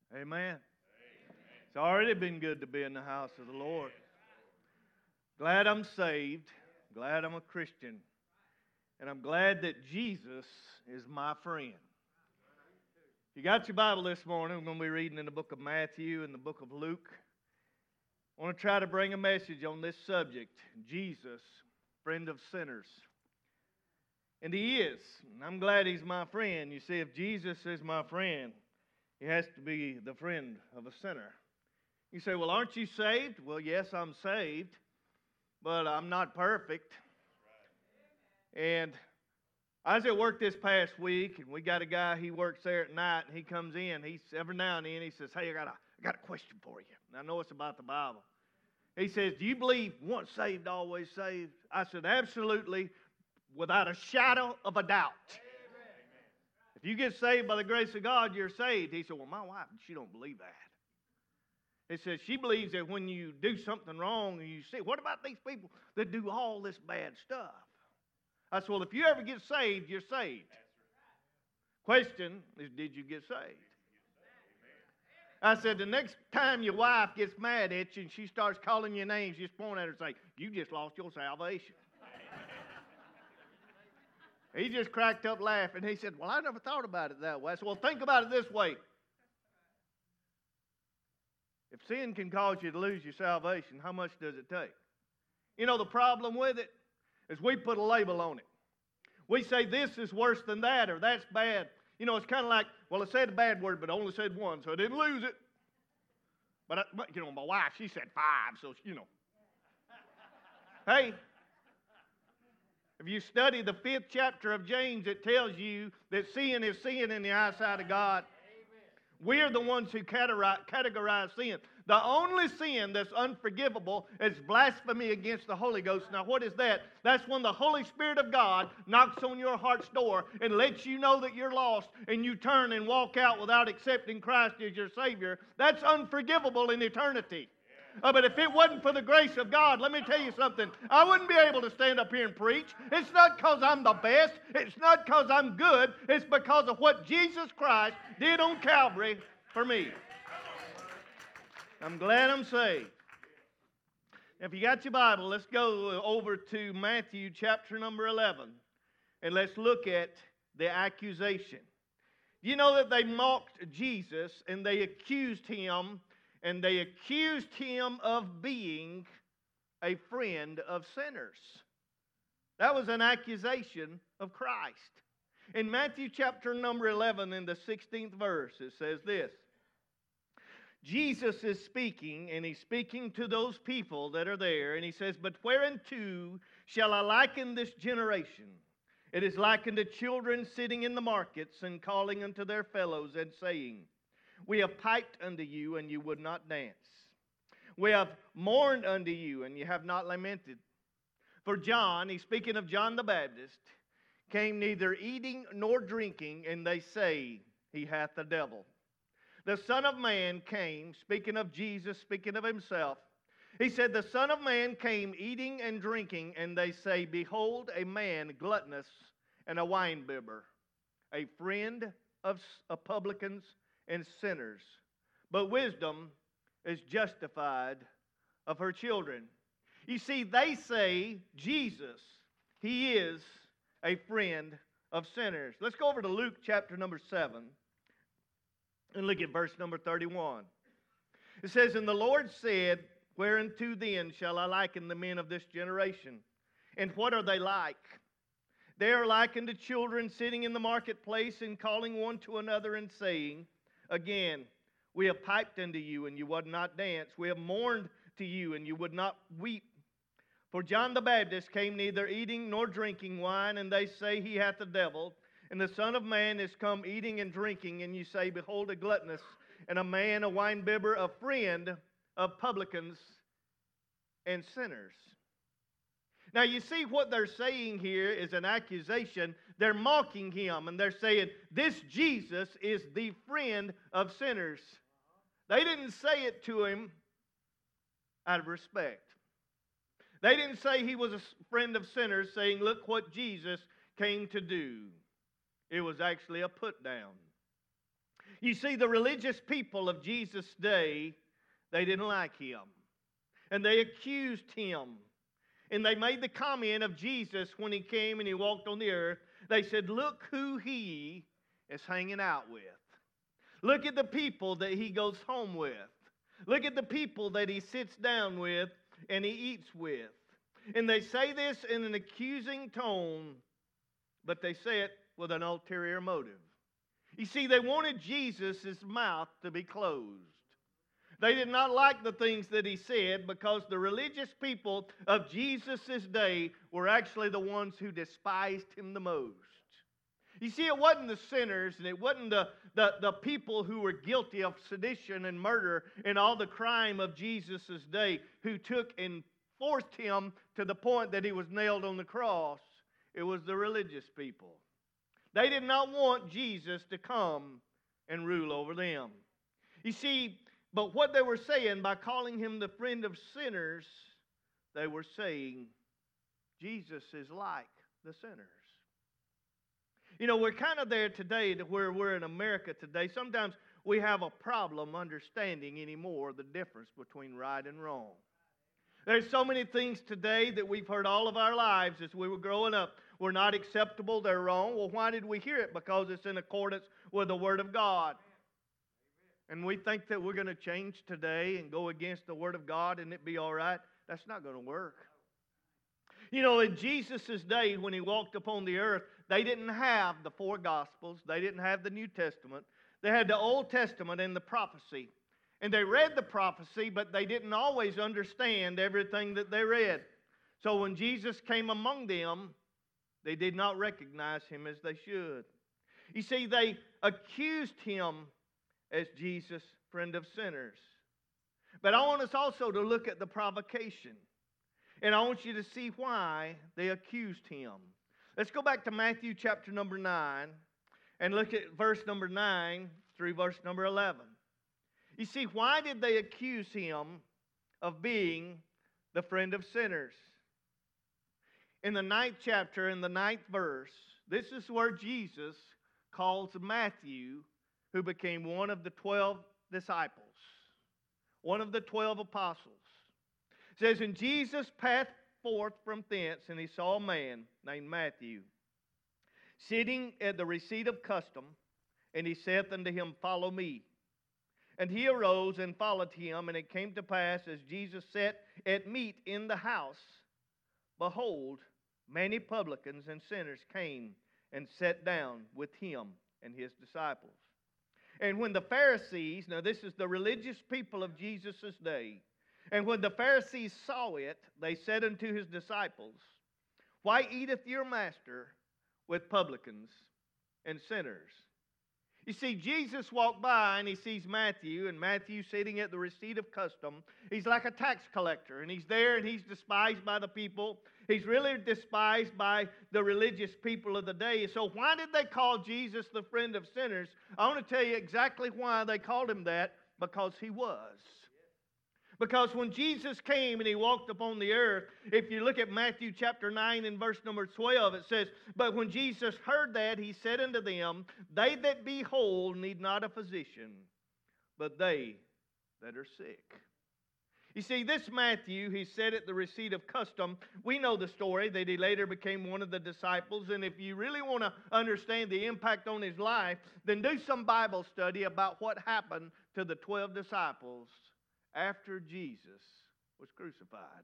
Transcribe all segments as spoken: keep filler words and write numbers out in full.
Amen. It's already been good to be in the house of the Lord. Glad I'm saved. Glad I'm a Christian. And I'm glad that Jesus is my friend. If you got your Bible this morning, we're going to be reading in the book of Matthew and the book of Luke. I want to try to bring a message on this subject. Jesus, friend of sinners. And He is. And I'm glad He's my friend. You see, if Jesus is my friend, He has to be the friend of a sinner. You say, well, aren't you saved? Well, yes, I'm saved, but I'm not perfect. And I was at work this past week, and we got a guy, he works there at night, and he comes in. He's every now and then, he says, hey, I got a, I got a question for you. And I know it's about the Bible. He says, do you believe once saved, always saved? I said, absolutely, without a shadow of a doubt. If you get saved by the grace of God, you're saved. He said, well, my wife, she don't believe that. He says she believes that when you do something wrong and you see, what about these people that do all this bad stuff? I said, well, if you ever get saved, you're saved. Question is, did you get saved? I said, the next time your wife gets mad at you and she starts calling you names, just point at her and say, you just lost your salvation. He just cracked up laughing. He said, well, I never thought about it that way. I said, well, think about it this way. If sin can cause you to lose your salvation, how much does it take? You know, the problem with it is we put a label on it. We say this is worse than that or that's bad. You know, it's kind of like, well, I said a bad word, but I only said one, so I didn't lose it. But, I, but you know, my wife, she said five, so, you know. Hey, if you study the fifth chapter of James, it tells you that sin is sin in the eyesight of God. We're the ones who categorize sin. The only sin that's unforgivable is blasphemy against the Holy Ghost. Now, what is that? That's when the Holy Spirit of God knocks on your heart's door and lets you know that you're lost and you turn and walk out without accepting Christ as your Savior. That's unforgivable in eternity. Uh, but if it wasn't for the grace of God, let me tell you something. I wouldn't be able to stand up here and preach. It's not because I'm the best. It's not because I'm good. It's because of what Jesus Christ did on Calvary for me. I'm glad I'm saved. If you got your Bible, let's go over to Matthew chapter number eleven. And let's look at the accusation. You know that they mocked Jesus and they accused Him And they accused Him of being a friend of sinners. That was an accusation of Christ. In Matthew chapter number eleven, in the sixteenth verse, it says this. Jesus is speaking, and He's speaking to those people that are there, and He says, but whereunto shall I liken this generation? It is likened to children sitting in the markets and calling unto their fellows and saying, we have piped unto you, and you would not dance. We have mourned unto you, and you have not lamented. For John, he's speaking of John the Baptist, came neither eating nor drinking, and they say he hath the devil. The Son of Man came, speaking of Jesus, speaking of Himself. He said, the Son of Man came eating and drinking, and they say, behold, a man gluttonous and a winebibber, a friend of publicans and sinners. But wisdom is justified of her children. You see, they say Jesus, He is a friend of sinners. Let's go over to Luke chapter number seven and look at verse number thirty-one. It says, and the Lord said, whereunto then shall I liken the men of this generation? And what are they like? They are likened to children sitting in the marketplace and calling one to another and saying, again, we have piped unto you, and you would not dance. We have mourned to you, and you would not weep. For John the Baptist came neither eating nor drinking wine, and they say he hath the devil. And the Son of Man is come eating and drinking, and you say, behold, a gluttonous, and a man, a winebibber, a friend of publicans and sinners. Now you see what they're saying here is an accusation. They're mocking Him and they're saying, this Jesus is the friend of sinners. They didn't say it to Him out of respect. They didn't say He was a friend of sinners saying, look what Jesus came to do. It was actually a put down. You see, the religious people of Jesus' day, they didn't like him. And they accused him. And they made the comment of Jesus when he came and he walked on the earth. They said, look who he is hanging out with. Look at the people that he goes home with. Look at the people that he sits down with and he eats with. And they say this in an accusing tone, but they say it with an ulterior motive. You see, they wanted Jesus' mouth to be closed. They did not like the things that he said because the religious people of Jesus' day were actually the ones who despised him the most. You see, it wasn't the sinners and it wasn't the, the, the people who were guilty of sedition and murder and all the crime of Jesus' day who took and forced him to the point that he was nailed on the cross. It was the religious people. They did not want Jesus to come and rule over them. You see, but what they were saying by calling him the friend of sinners, they were saying Jesus is like the sinners. You know, we're kind of there today to where we're in America today. Sometimes we have a problem understanding anymore the difference between right and wrong. There's so many things today that we've heard all of our lives as we were growing up. Were not acceptable, they're wrong. Well, why did we hear it? Because it's in accordance with the Word of God. And we think that we're going to change today and go against the Word of God and it be all right. That's not going to work. You know, in Jesus' day when he walked upon the earth, they didn't have the four Gospels. They didn't have the New Testament. They had the Old Testament and the prophecy. And they read the prophecy, but they didn't always understand everything that they read. So when Jesus came among them, they did not recognize him as they should. You see, they accused him as Jesus, friend of sinners. But I want us also to look at the provocation. And I want you to see why they accused him. Let's go back to Matthew chapter number nine and look at verse number nine through verse number eleven. You see, why did they accuse him of being the friend of sinners? In the ninth chapter, in the ninth verse, this is where Jesus calls Matthew, who became one of the twelve disciples, one of the twelve apostles. It says, and Jesus passed forth from thence, and he saw a man named Matthew sitting at the receipt of custom, and he saith unto him, follow me. And he arose and followed him, and it came to pass, as Jesus sat at meat in the house, behold, many publicans and sinners came and sat down with him and his disciples. And when the Pharisees, now this is the religious people of Jesus' day, and when the Pharisees saw it, they said unto his disciples, why eateth your master with publicans and sinners? You see, Jesus walked by and he sees Matthew, and Matthew sitting at the receipt of custom. He's like a tax collector, and he's there and he's despised by the people. He's really despised by the religious people of the day. So why did they call Jesus the friend of sinners? I want to tell you exactly why they called him that, because he was. Because when Jesus came and he walked upon the earth, if you look at Matthew chapter nine and verse number twelve, it says, but when Jesus heard that, he said unto them, they that be whole need not a physician, but they that are sick. You see, this Matthew, he said at the receipt of custom, we know the story that he later became one of the disciples, and if you really want to understand the impact on his life, then do some Bible study about what happened to the twelve disciples after Jesus was crucified.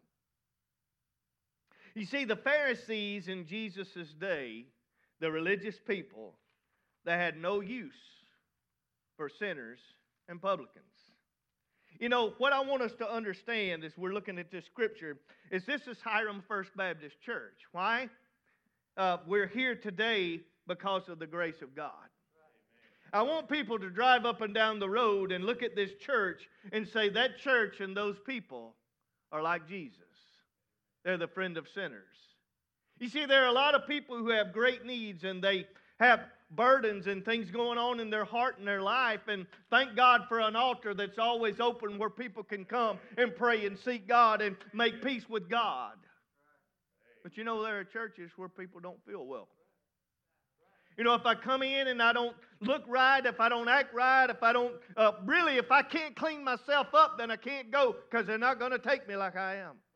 You see, the Pharisees in Jesus' day, the religious people, they had no use for sinners and publicans. You know, what I want us to understand as we're looking at this scripture is this is Hiram First Baptist Church. Why? Uh, we're here today because of the grace of God. I want people to drive up and down the road and look at this church and say that church and those people are like Jesus. They're the friend of sinners. You see, there are a lot of people who have great needs and they have burdens and things going on in their heart and their life. And thank God for an altar that's always open where people can come and pray and seek God and make peace with God. But you know, there are churches where people don't feel welcome. You know, if I come in and I don't look right, if I don't act right, if I don't, uh, really, if I can't clean myself up, then I can't go because they're not going to take me like I am.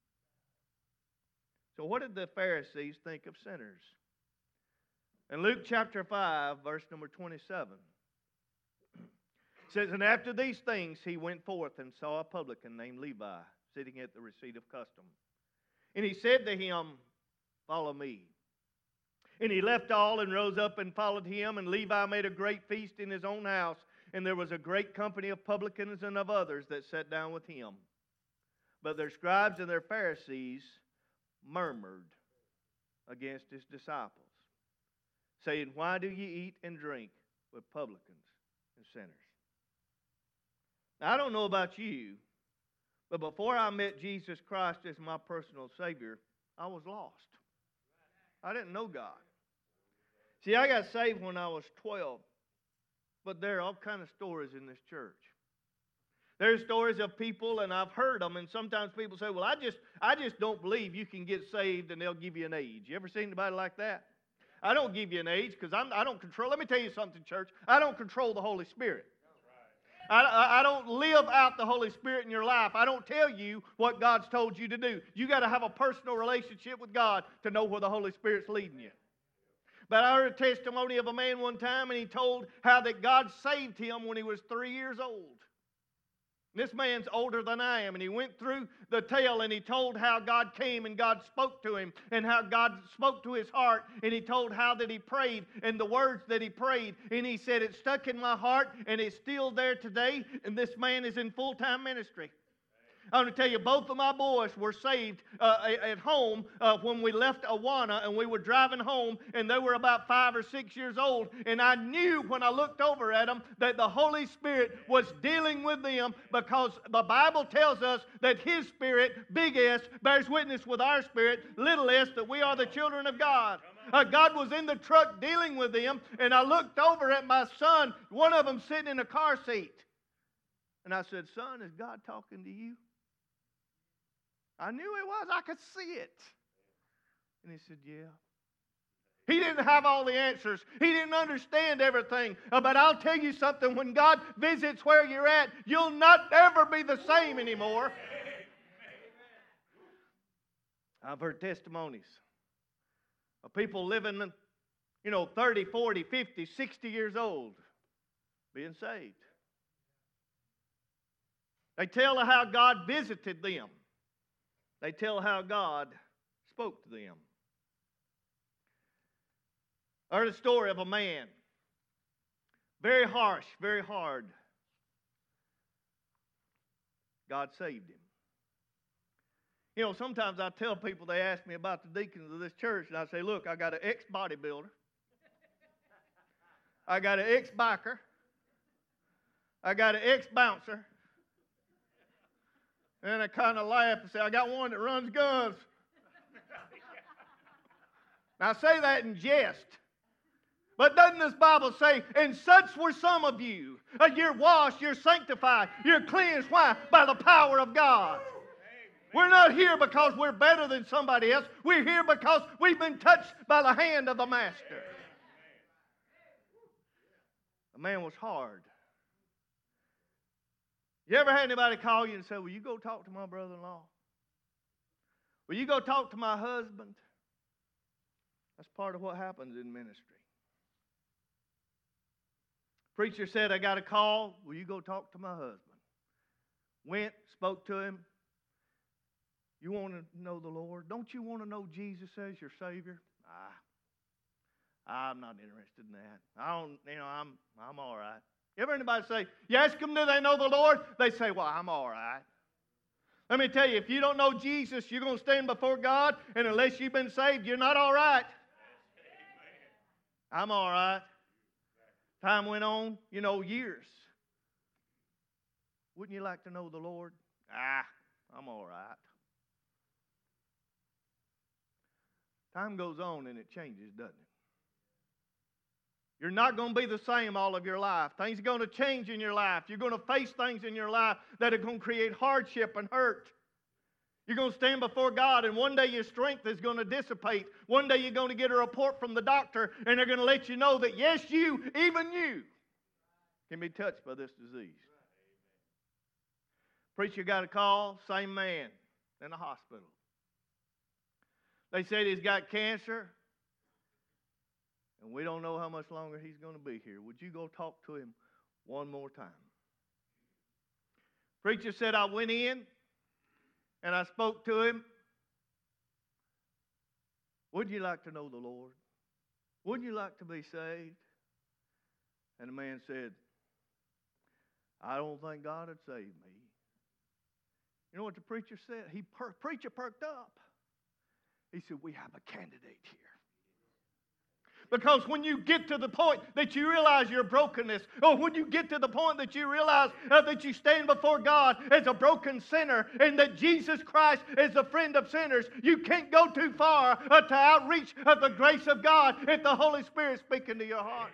So what did the Pharisees think of sinners? In Luke chapter five, verse number twenty-seven, it says, and after these things he went forth and saw a publican named Levi sitting at the receipt of custom. And he said to him, follow me. And he left all and rose up and followed him. And Levi made a great feast in his own house. And there was a great company of publicans and of others that sat down with him. But their scribes and their Pharisees murmured against his disciples, saying, why do ye eat and drink with publicans and sinners? Now, I don't know about you, but before I met Jesus Christ as my personal Savior, I was lost. I didn't know God. See, I got saved when I was twelve, but there are all kinds of stories in this church. There's stories of people, and I've heard them, and sometimes people say, well, I just, I just don't believe you can get saved and they'll give you an age. You ever seen anybody like that? I don't give you an age because I'm I don't control. Let me tell you something, church. I don't control the Holy Spirit. I, I, I don't live out the Holy Spirit in your life. I don't tell you what God's told you to do. You got to have a personal relationship with God to know where the Holy Spirit's leading you. But I heard a testimony of a man one time, and he told how that God saved him when he was three years old. This man's older than I am, and he went through the tale, and he told how God came and God spoke to him, and how God spoke to his heart, and he told how that he prayed, and the words that he prayed, and he said, it stuck in my heart, and it's still there today, and this man is in full-time ministry. I want to tell you, both of my boys were saved uh, at home uh, when we left Awana, and we were driving home, and they were about five or six years old. And I knew when I looked over at them that the Holy Spirit was dealing with them, because the Bible tells us that His Spirit, big S, bears witness with our spirit, little s, that we are the children of God. Uh, God was in the truck dealing with them, and I looked over at my son, one of them sitting in a car seat. And I said, son, is God talking to you? I knew it was. I could see it. And he said, yeah. He didn't have all the answers. He didn't understand everything. Uh, but I'll tell you something. When God visits where you're at, you'll not ever be the same anymore. I've heard testimonies of people living, you know, thirty, forty, fifty, sixty years old, being saved. They tell how God visited them. They tell how God spoke to them. I heard a story of a man, very harsh, very hard. God saved him. You know, sometimes I tell people, they ask me about the deacons of this church, and I say, look, I got an ex-bodybuilder. I got an ex-biker. I got an ex-bouncer. And I kind of laugh and say, I got one that runs guns. Now, I say that in jest. But doesn't this Bible say, and such were some of you. Uh, you're washed, you're sanctified, you're cleansed. Why? By the power of God. We're not here because we're better than somebody else. We're here because we've been touched by the hand of the Master. The man was hard. You ever had anybody call you and say, will you go talk to my brother-in-law? Will you go talk to my husband? That's part of what happens in ministry. Preacher said, I got a call. Will you go talk to my husband? Went, spoke to him. You want to know the Lord? Don't you want to know Jesus as your Savior? Ah, I'm not interested in that. I don't, you know, I'm, I'm all right. You ever anybody say, you ask them, do they know the Lord? They say, well, I'm all right. Let me tell you, if you don't know Jesus, you're going to stand before God, and unless you've been saved, you're not all right. I'm all right. Time went on, you know, years. Wouldn't you like to know the Lord? Ah, I'm all right. Time goes on and it changes, doesn't it? You're not going to be the same all of your life. Things are going to change in your life. You're going to face things in your life that are going to create hardship and hurt. You're going to stand before God, and one day your strength is going to dissipate. One day you're going to get a report from the doctor, and they're going to let you know that, yes, you, even you, can be touched by this disease. Preacher got a call, same man in the hospital. They said he's got cancer, and we don't know how much longer he's going to be here. Would you go talk to him one more time? Preacher said, I went in, and I spoke to him. Would you like to know the Lord? Would you like to be saved? And the man said, I don't think God would save me. You know what the preacher said? He per- preacher perked up. He said, we have a candidate here. Because when you get to the point that you realize your brokenness, or when you get to the point that you realize uh, that you stand before God as a broken sinner, and that Jesus Christ is the friend of sinners, you can't go too far uh, to outreach of the grace of God if the Holy Spirit speaking to your heart.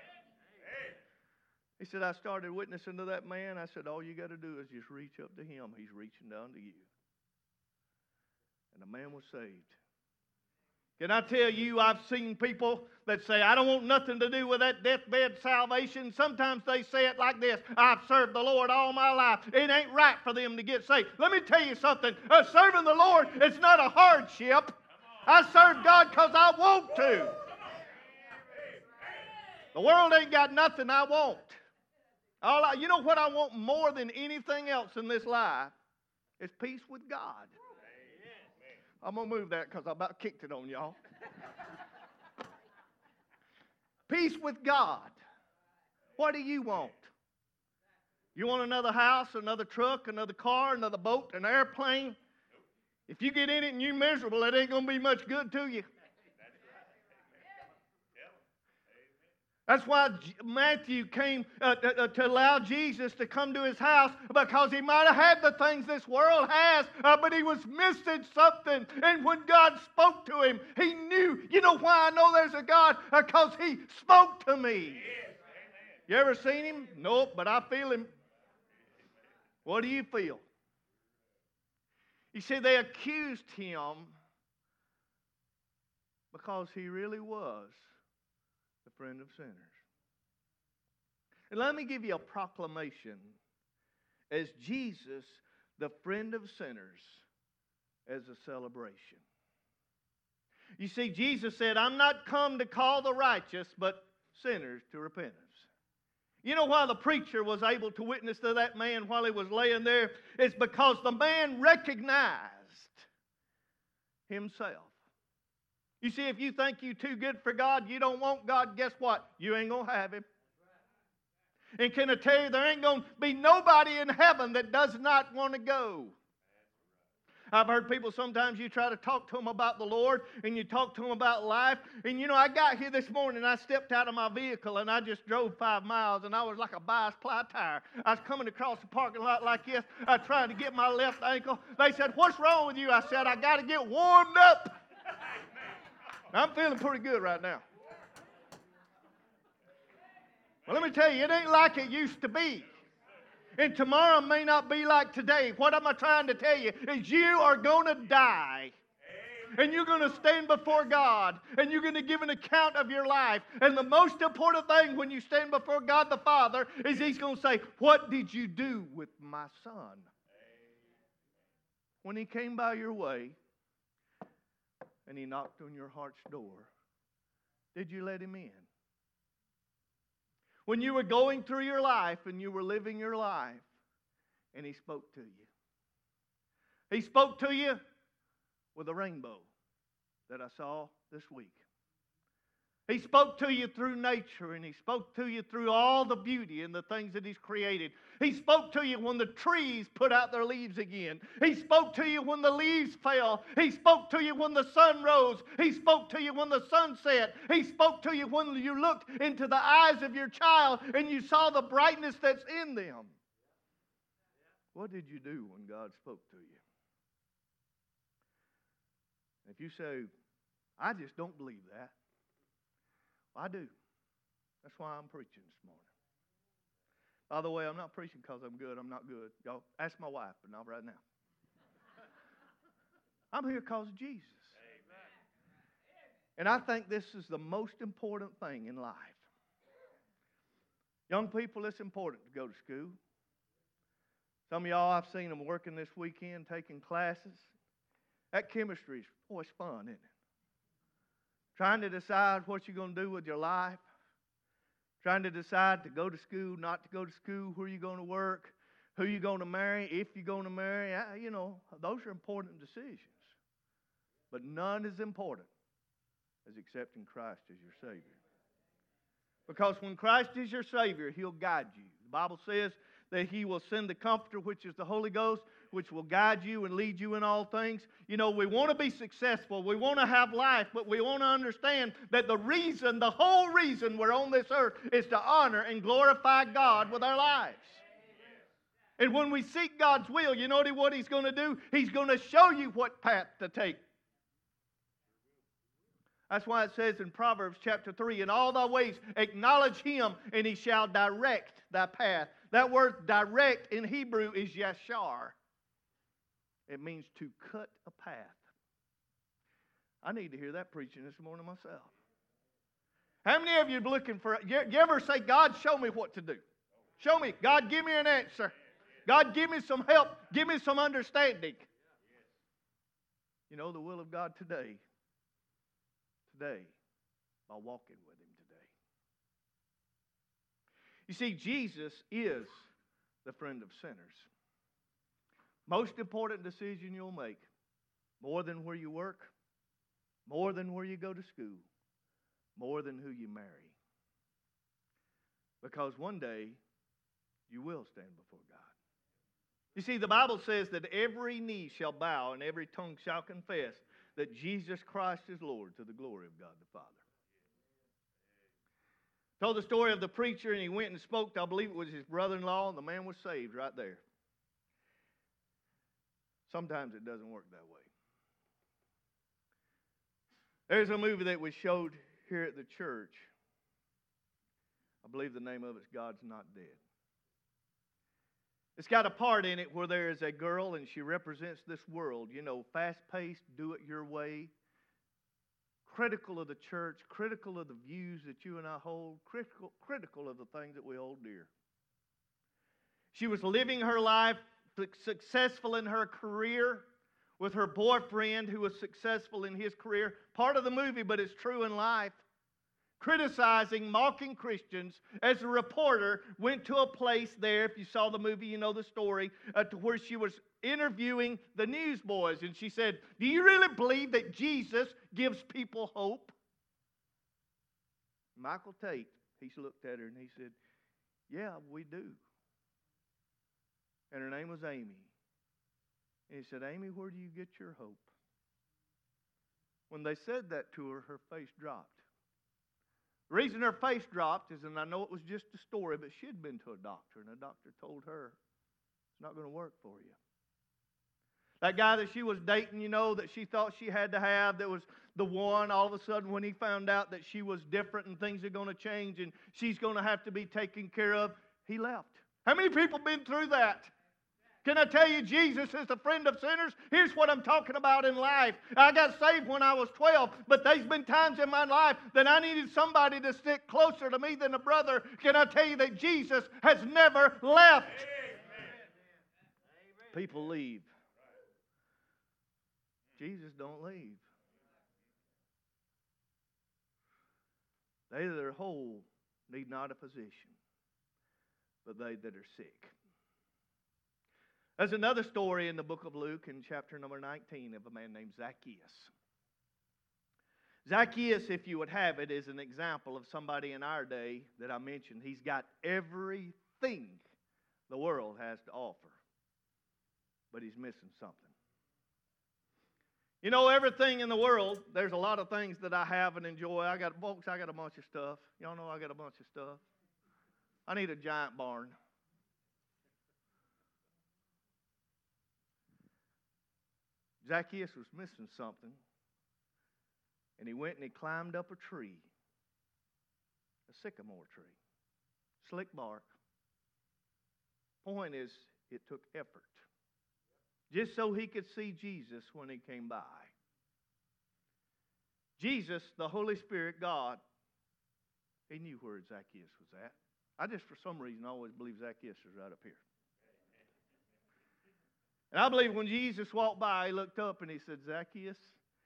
He said, I started witnessing to that man. I said, all you got to do is just reach up to him. He's reaching down to you. And the man was saved. Can I tell you, I've seen people that say, I don't want nothing to do with that deathbed salvation. Sometimes they say it like this, I've served the Lord all my life. It ain't right for them to get saved. Let me tell you something. Uh, serving the Lord is not a hardship. I serve God because I want to. The world ain't got nothing I want. All I, you know what I want more than anything else in this life is peace with God. I'm going to move that because I about kicked it on y'all. Peace with God. What do you want? You want another house, another truck, another car, another boat, an airplane? If you get in it and you're miserable, it ain't going to be much good to you. That's why Matthew came uh, to, to allow Jesus to come to his house, because he might have had the things this world has, uh, but he was missing something. And when God spoke to him, he knew. You know why I know there's a God? Because he spoke to me. You ever seen him? Nope, but I feel him. What do you feel? You see, they accused him because he really was the friend of sinners. And let me give you a proclamation as Jesus, the friend of sinners, as a celebration. You see, Jesus said, I'm not come to call the righteous, but sinners to repentance. You know why the preacher was able to witness to that man while he was laying there? It's because the man recognized himself. You see, if you think you're too good for God, you don't want God, guess what? You ain't going to have him. And can I tell you, there ain't going to be nobody in heaven that does not want to go. I've heard people, sometimes you try to talk to them about the Lord, and you talk to them about life. And you know, I got here this morning, and I stepped out of my vehicle, and I just drove five miles, and I was like a bias ply tire. I was coming across the parking lot like this, I trying to get my left ankle. They said, what's wrong with you? I said, I got to get warmed up. I'm feeling pretty good right now. Well, let me tell you, it ain't like it used to be. And tomorrow may not be like today. What am I trying to tell you? Is you are going to die. And you're going to stand before God. And you're going to give an account of your life. And the most important thing when you stand before God the Father is He's going to say, what did you do with my son? When he came by your way and he knocked on your heart's door, did you let him in? When you were going through your life and you were living your life, and he spoke to you. He spoke to you with a rainbow that I saw this week. He spoke to you through nature, and he spoke to you through all the beauty and the things that he's created. He spoke to you when the trees put out their leaves again. He spoke to you when the leaves fell. He spoke to you when the sun rose. He spoke to you when the sun set. He spoke to you when you looked into the eyes of your child and you saw the brightness that's in them. What did you do when God spoke to you? If you say, I just don't believe that, I do. That's why I'm preaching this morning. By the way, I'm not preaching because I'm good. I'm not good. Y'all ask my wife, but not right now. I'm here because of Jesus. And I think this is the most important thing in life. Young people, it's important to go to school. Some of y'all, I've seen them working this weekend, taking classes. That chemistry is, boy, it's fun, isn't it? Trying to decide what you're going to do with your life. Trying to decide to go to school, not to go to school, where you're going to work, who you're going to marry, if you're going to marry. You know, those are important decisions. But none is important as accepting Christ as your Savior. Because when Christ is your Savior, He'll guide you. The Bible says that He will send the Comforter, which is the Holy Ghost, which will guide you and lead you in all things. You know, we want to be successful. We want to have life, but we want to understand that the reason, the whole reason we're on this earth is to honor and glorify God with our lives. And when we seek God's will, you know what He's going to do? He's going to show you what path to take. That's why it says in Proverbs chapter three, in all thy ways acknowledge Him, and He shall direct thy path. That word direct in Hebrew is yashar. It means to cut a path. I need to hear that preaching this morning myself. How many of you are looking for, you, you ever say, God, show me what to do? Show me. God, give me an answer. God, give me some help. Give me some understanding. You know the will of God today. Today, by walking with Him today. You see, Jesus is the friend of sinners. Most important decision you'll make, more than where you work, more than where you go to school, more than who you marry. Because one day, you will stand before God. You see, the Bible says that every knee shall bow and every tongue shall confess that Jesus Christ is Lord, to the glory of God the Father. Told the story of the preacher, and he went and spoke to, I believe it was his brother-in-law, and the man was saved right there. Sometimes it doesn't work that way. There's a movie that was showed here at the church. I believe the name of it's God's Not Dead. It's got a part in it where there is a girl and she represents this world, you know, fast-paced, do it your way, critical of the church, critical of the views that you and I hold, critical, critical of the things that we hold dear. She was living her life successful in her career with her boyfriend who was successful in his career. Part of the movie, but it's true in life. Criticizing, mocking Christians, as a reporter went to a place there, if you saw the movie, you know the story, uh, to where she was interviewing the newsboys. And she said, do you really believe that Jesus gives people hope? Michael Tate, he looked at her and he said, yeah, we do. And her name was Amy. And he said, Amy, where do you get your hope? When they said that to her, her face dropped. The reason her face dropped is, and I know it was just a story, but she had been to a doctor, and the doctor told her, it's not going to work for you. That guy that she was dating, you know, that she thought she had to have, that was the one, all of a sudden when he found out that she was different and things are going to change and she's going to have to be taken care of, he left. How many people been through that? Can I tell you, Jesus is the friend of sinners? Here's what I'm talking about in life. I got saved when I was twelve, but there's been times in my life that I needed somebody to stick closer to me than a brother. Can I tell you that Jesus has never left? Amen. People leave. Jesus don't leave. They that are whole need not a physician, but they that are sick. There's another story in the book of Luke in chapter number nineteen of a man named Zacchaeus. Zacchaeus, if you would have it, is an example of somebody in our day that I mentioned. He's got everything the world has to offer, but he's missing something. You know, everything in the world, there's a lot of things that I have and enjoy. I got, folks, I got a bunch of stuff. Y'all know I got a bunch of stuff. I need a giant barn. Zacchaeus was missing something, and he went and he climbed up a tree, a sycamore tree, slick bark. Point is, it took effort. just so he could see Jesus when he came by. Jesus, the Holy Spirit, God, he knew where Zacchaeus was at. I just, for some reason, always believe Zacchaeus is right up here. And I believe when Jesus walked by, he looked up and he said, Zacchaeus,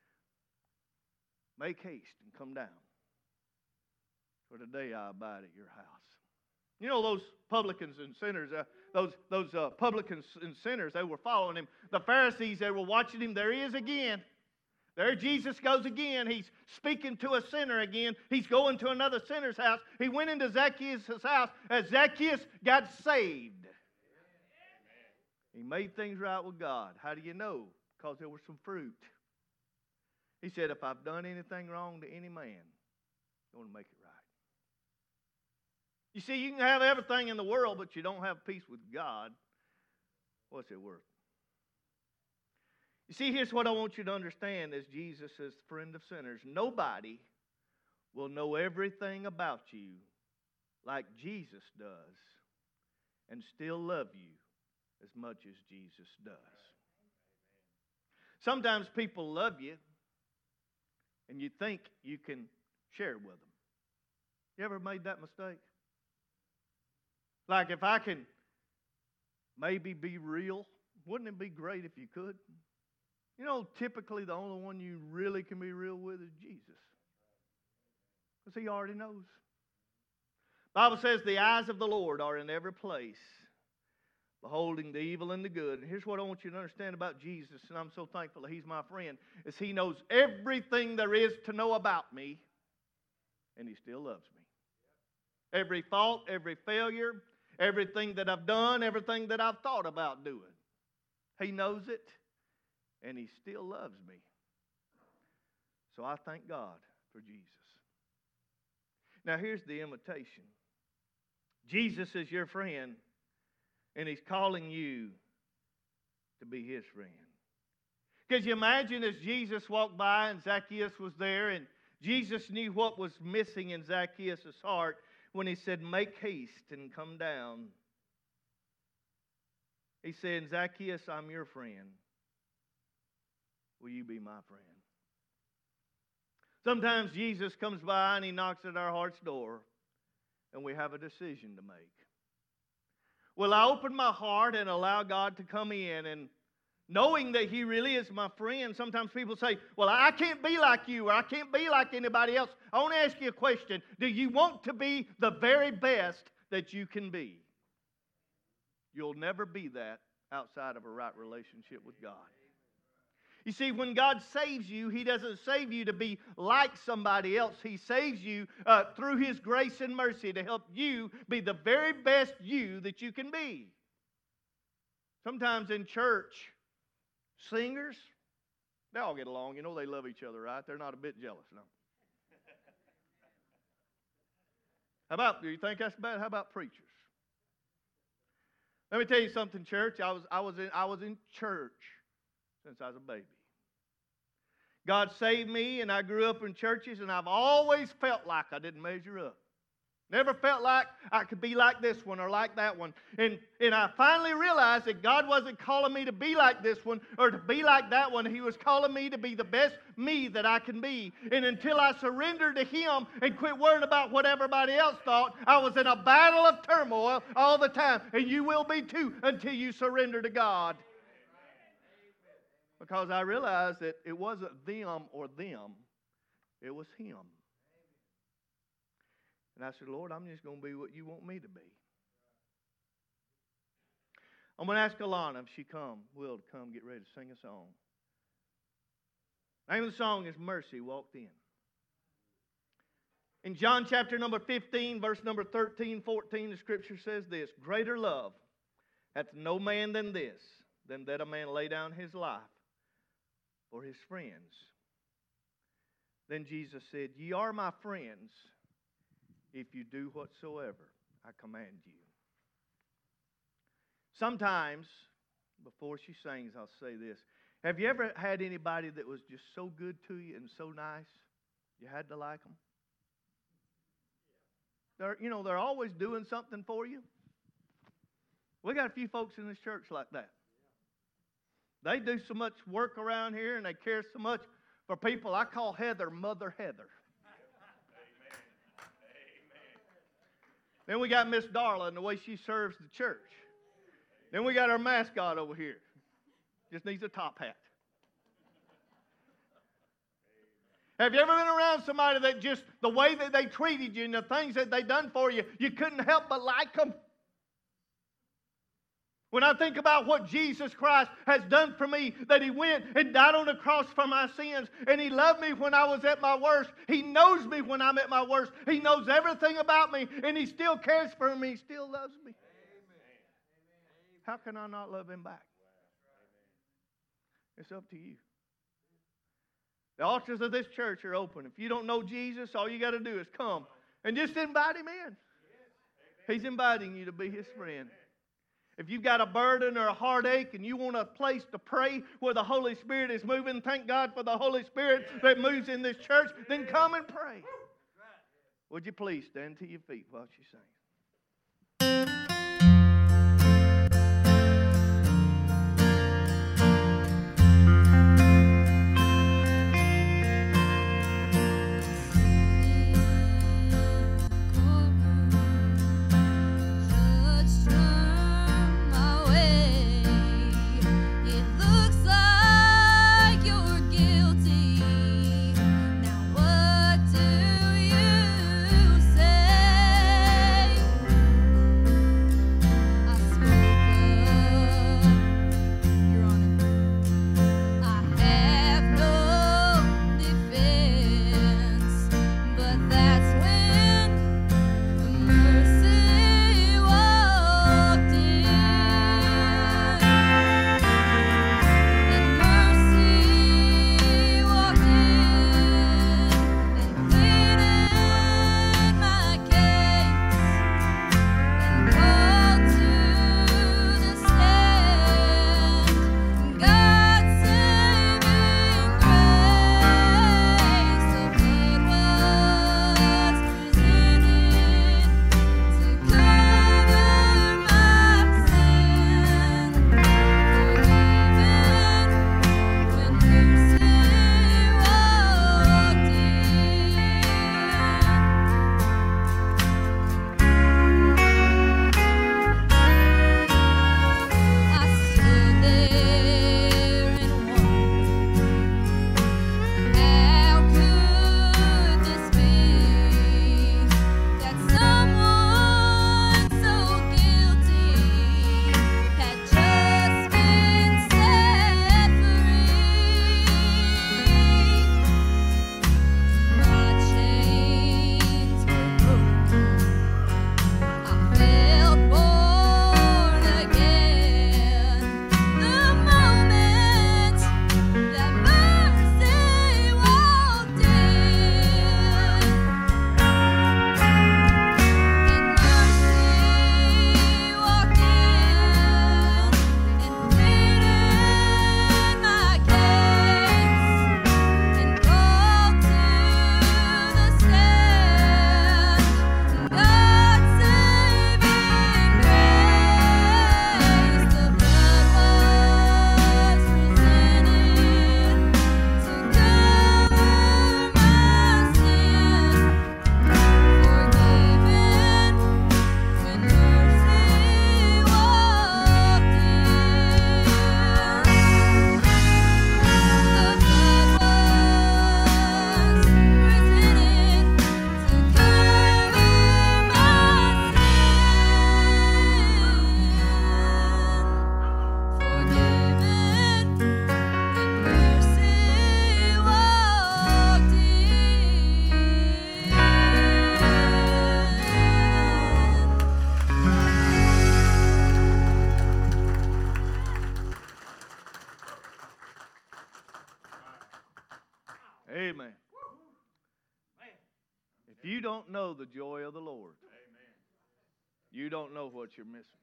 make haste and come down, for today I abide at your house. You know those publicans and sinners, uh, those, those uh, publicans and sinners, they were following him. The Pharisees, they were watching him. There he is again. There Jesus goes again. He's speaking to a sinner again. He's going to another sinner's house. He went into Zacchaeus' house as Zacchaeus got saved. He made things right with God. How do you know? Because there was some fruit. He said, if I've done anything wrong to any man, I want to make it right. You see, you can have everything in the world, but you don't have peace with God. What's it worth? You see, here's what I want you to understand as Jesus is the friend of sinners. Nobody will know everything about you like Jesus does and still love you as much as Jesus does. Sometimes people love you and you think you can share with them. You ever made that mistake? Like if I can maybe be real, wouldn't it be great if you could? You know, typically the only one you really can be real with is Jesus. Because he already knows. The Bible says the eyes of the Lord are in every place, beholding the evil and the good. And here's what I want you to understand about Jesus, and I'm so thankful that he's my friend, is he knows everything there is to know about me, and he still loves me. Every fault, every failure, everything that I've done, everything that I've thought about doing. He knows it, and he still loves me. So I thank God for Jesus. Now here's the invitation. Jesus is your friend, and he's calling you to be his friend. Could you imagine as Jesus walked by and Zacchaeus was there, and Jesus knew what was missing in Zacchaeus' heart when he said, make haste and come down. He said, Zacchaeus, I'm your friend. Will you be my friend? Sometimes Jesus comes by and he knocks at our heart's door, and we have a decision to make. Will I open my heart and allow God to come in? And knowing that he really is my friend, sometimes people say, well, I can't be like you, or I can't be like anybody else. I want to ask you a question. Do you want to be the very best that you can be? You'll never be that outside of a right relationship with God. You see, when God saves you, he doesn't save you to be like somebody else. He saves you uh, through his grace and mercy to help you be the very best you that you can be. Sometimes in church, singers, they all get along. You know they love each other, right? They're not a bit jealous, no. How about, do you think that's bad? How about preachers? Let me tell you something, church. I was, I was, in, I was in church since I was a baby. God saved me, and I grew up in churches, and I've always felt like I didn't measure up. Never felt like I could be like this one or like that one. And, and I finally realized that God wasn't calling me to be like this one or to be like that one. He was calling me to be the best me that I can be. And until I surrendered to him and quit worrying about what everybody else thought, I was in a battle of turmoil all the time. And you will be too until you surrender to God. Because I realized that it wasn't them or them. It was him. And I said, Lord, I'm just going to be what you want me to be. I'm going to ask Alana if she come, will to come get ready to sing a song. The name of the song is Mercy Walked In. In John chapter number fifteen, verse number thirteen, fourteen, the scripture says this, greater love hath no man than this, than that a man lay down his life for his friends. Then Jesus said, ye are my friends if you do whatsoever I command you. Sometimes, before she sings, I'll say this. Have you ever had anybody that was just so good to you and so nice, you had to like them? They're, you know, they're always doing something for you. We got a few folks in this church like that. They do so much work around here and they care so much for people. I call Heather Mother Heather. Then we got Miss Darla and the way she serves the church. Then we got our mascot over here. Just needs a top hat. Have you ever been around somebody that just, the way that they treated you and the things that they done for you, you couldn't help but like them? When I think about what Jesus Christ has done for me, that He went and died on the cross for my sins, and He loved me when I was at my worst. He knows me when I'm at my worst. He knows everything about me, and He still cares for me. He still loves me. How can I not love Him back? It's up to you. The altars of this church are open. If you don't know Jesus, all you got to do is come and just invite Him in. He's inviting you to be His friend. If you've got a burden or a heartache and you want a place to pray where the Holy Spirit is moving, thank God for the Holy Spirit that moves in this church, then come and pray. Would you please stand to your feet while she sings? Amen. If you don't know the joy of the Lord, you don't know what you're missing.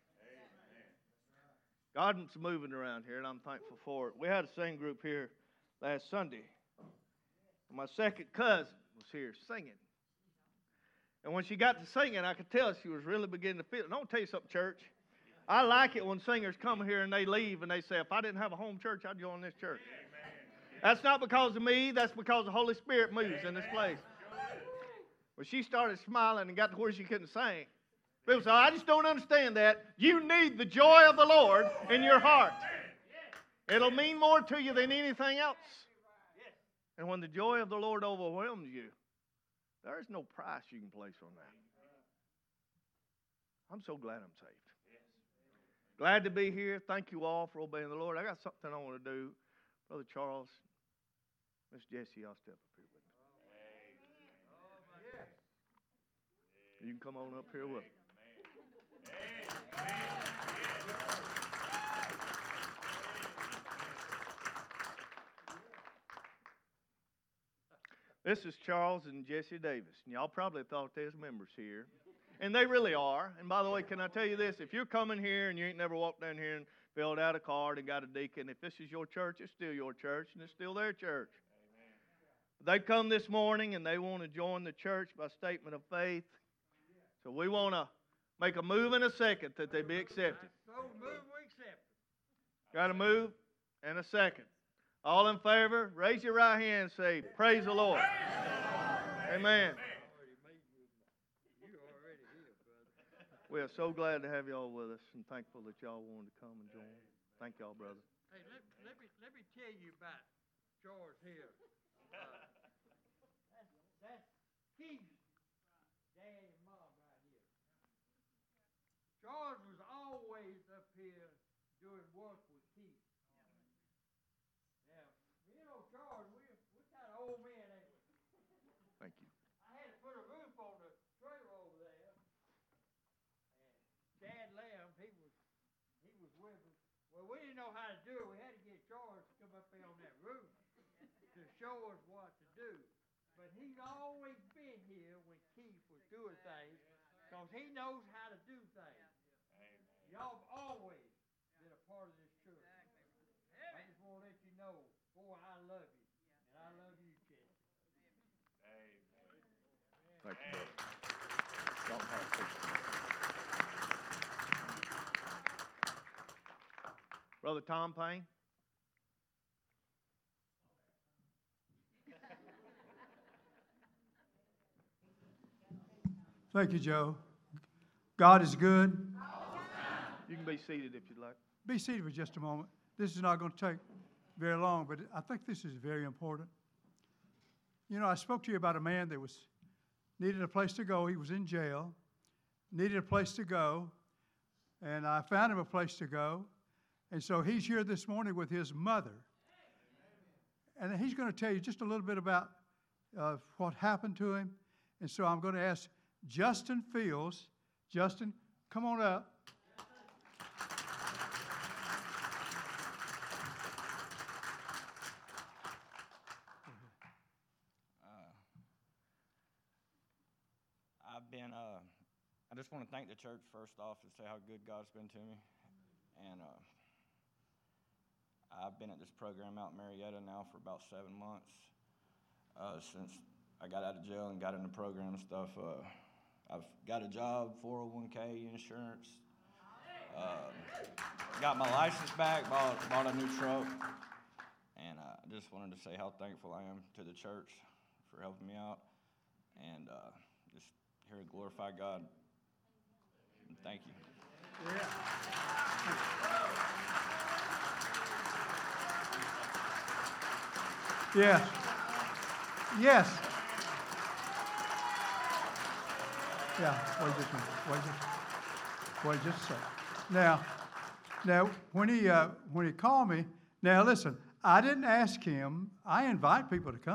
God's moving around here, and I'm thankful for it. We had a sing group here last Sunday. My second cousin was here singing. And when she got to singing, I could tell she was really beginning to feel it. And I want to tell you something, church. I like it when singers come here and they leave and they say, if I didn't have a home church, I'd join this church. That's not because of me. That's because the Holy Spirit moves in this place. Well, she started smiling and got to where she couldn't sing. People say, I just don't understand that. You need the joy of the Lord in your heart. It'll mean more to you than anything else. And when the joy of the Lord overwhelms you, there is no price you can place on that. I'm so glad I'm saved. Glad to be here. Thank you all for obeying the Lord. I got something I want to do. Brother Charles, Miss Jessie, I'll step up here with me. You can come on up here with me. This is Charles and Jessie Davis. And y'all probably thought there's members here. And they really are. And by the way, can I tell you this? If you're coming here and you ain't never walked down here and filled out a card and got a deacon, if this is your church, it's still your church and it's still their church. Amen. They've come this morning and they want to join the church by statement of faith. So we want to make a move in a second that they be accepted. So move, we accept. Got a move and a second. All in favor, raise your right hand and say, praise the Lord. Amen. We are so glad to have y'all with us and thankful that y'all wanted to come and join. Thank y'all, brother. Hey, let, let, me, let me tell you about George here. Uh, that's, that's Keith's dad and mom right here. George was always up here doing work with Keith. Now, you know, George, we're, we're kind of old men, ain't we? Thank you. I had to put a roof on the trailer over there. Dad left, he was he was with us. Well, we didn't know how to do it. We had to get George to come up there on that roof to show us what to do. But he's always been here when Keith was doing things because he knows how to do things. Y'all have always been a part of this church. I just want to let you know, boy, I love you. And I love you, Chester. Thank you, brother. Don't have to. Brother Tom Payne. Thank you, Joe. God is good. You can be seated if you'd like. Be seated for just a moment. This is not going to take very long, but I think this is very important. You know, I spoke to you about a man that was needed a place to go. He was in jail, needed a place to go, and I found him a place to go. And so he's here this morning with his mother. And he's going to tell you just a little bit about uh, what happened to him. And so I'm going to ask Justin Fields. Justin, come on up. Uh, I've been, uh, I just want to thank the church first off to say how good God's been to me. And uh, I've been at this program out in Marietta now for about seven months. Uh, since I got out of jail and got in the program and stuff, uh, I've got a job, four oh one k insurance, uh, got my license back, bought, bought a new truck, and uh, I just wanted to say how thankful I am to the church for helping me out, and uh, just here to glorify God. And thank you. Yeah. Yes. Yes. Yeah. Wait just a minute. Wait just. Wait just a second. Now, now when he uh, when he called me. Now listen. I didn't ask him. I invite people to come.